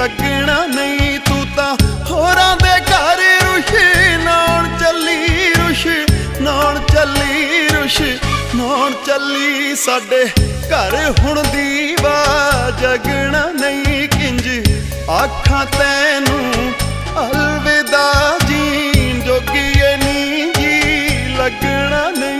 लगना नहीं। तू तां होरां दे घर रुश नाउण चली रुश नाउण चली रुश नाउण चली साडे घर हुण दीवा जगना नहीं। किंज आखां तैनू अलविदा जीण जोगी नी जी लगना नहीं।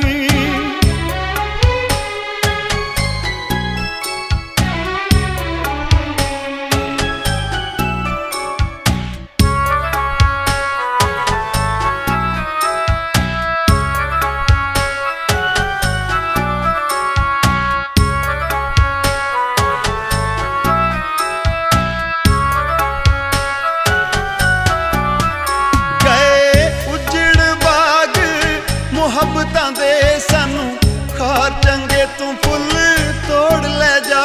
मुहब्बतां दे सानू खार चंगे तू फुल तोड़ ले जा।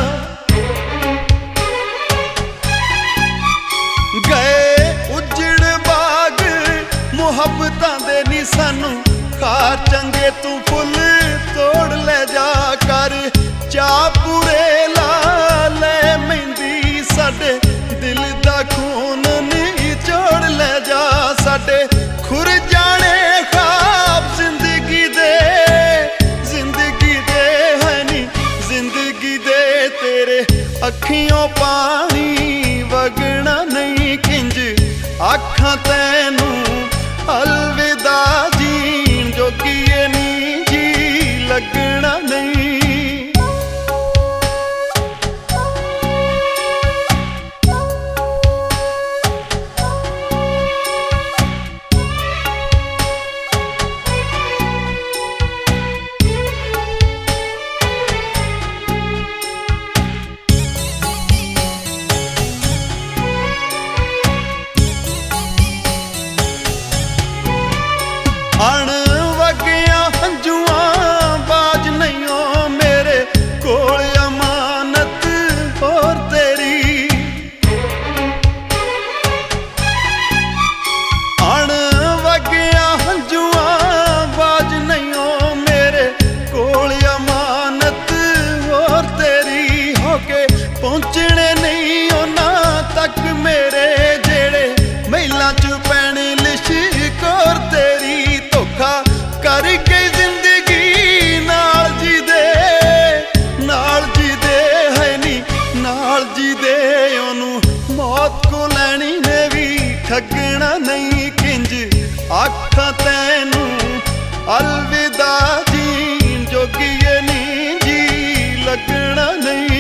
गए उजड़ बाग मुहब्बतां दे नी सानू खार चंगे तू फुल तोड़ ले जा। कर चा पूरे ला ले मेहंदी साडे दिल दा खून नी चोड़ ले जा। साडे खुर जाने अखियों पानी वगना नहीं। किंज आखां तैनू अलविदा जीण जोगी नी जी लगना नहीं। अणवगिया हंजुआं बाज नहीं हो मेरे कोल अमानत और तेरी। अणवगिया हंजुआं बाज नहीं हो मेरे कोल अमानत और तेरी। होके पहुंचने नहीं होना तक मेरे जेड़े महिला च पैने लिशकोर तेरी। कर के जिंदगी नाल जी दे है नी नाल जी दे ओनू मौत को लैनी ने भी ठगना नहीं। किंज आखां तैनू अलविदा जीण जोगी नी जी लगना नहीं।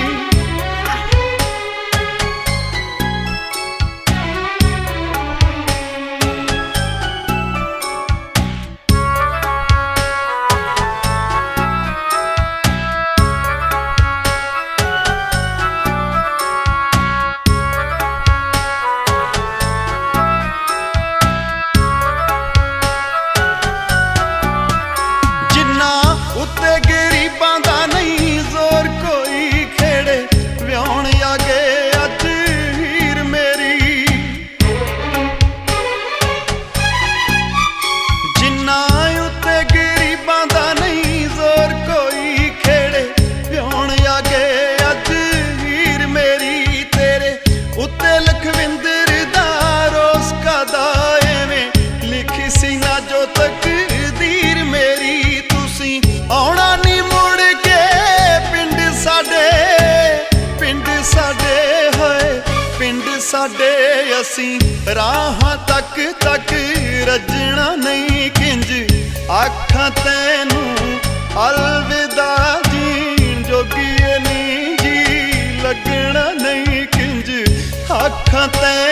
उत्ते गरीबां दा नहीं जोर कोई खेड़े व्याहण आगे अज हीर मेरी। जिन्ना उत्ते गरीबां दा नहीं जोर कोई खेड़े व्याहण आगे अज हीर मेरी। तेरे उत्ते लखविंदर दा रोस कदा एवें लिखी सी ना जो तकदीर मेरी। आउणा नी मुड़ के पिंड साडे असी राहां तक रजना नहीं। किंज आखां तैनू अलविदा जीण जोगी नी जी लगना नहीं। किंज आखां तैनू